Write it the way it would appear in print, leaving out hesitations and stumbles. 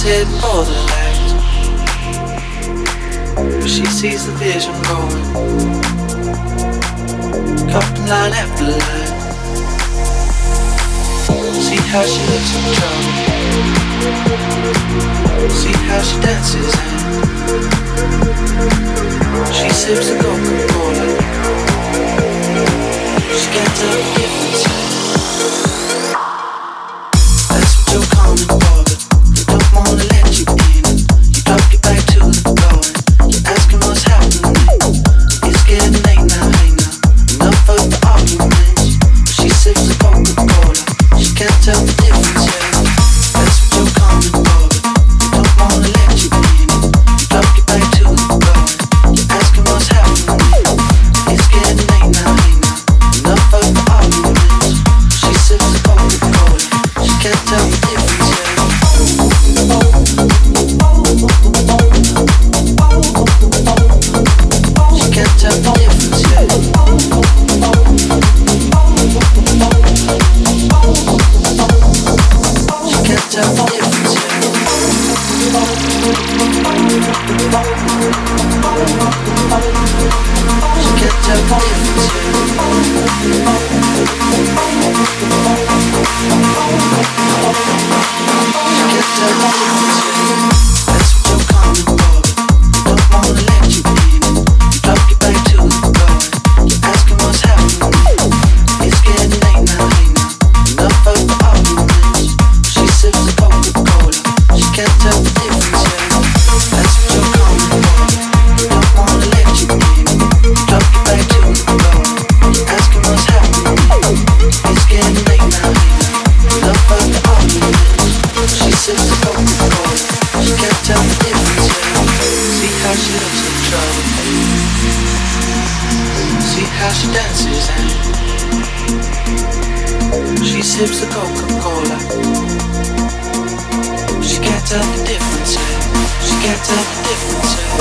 heading for the light, but she sees the vision going, cupping line after line. See how she looks in trouble, see how she dances and she sips the Coca-Cola. She can't tell the difference. That's what you're coming for, but they don't wanna let you in. You drop your back to the floor and you're asking what's happening. It's getting late now, hey now. Enough of the arguments. She sips the Coca-Cola. She can't tell the difference, yeah. That's what you're coming for, but they don't wanna let you in. You drop your back to the floor and you're asking what's happening. It's getting late now, hey now. Enough of the arguments. She sips the Coca-Cola. She can't tell the difference, yeah. She can't tell the difference, yeah. She can't tell the difference, yeah. She can't tell the difference, yeah. She can't tell the difference, yeah. That's what you're coming for, but don't wanna let you in. You drop your back to the floor, you're asking what's happening. It's getting late now, hey now. Enough of the arguments. She sips the Coca-Cola. She can't tell the difference, yeah. That's what you're coming for, but don't wanna let you in. You drop your back to the floor, you're asking what's happening. It's getting late now, hey now. Enough of the arguments. She sips the Coca-Cola. She can't tell the difference, yeah. See how she looks in trouble. See how she dances and she sips the Coca-Cola. She can't tell the difference, yeah. She can't tell the difference, yeah.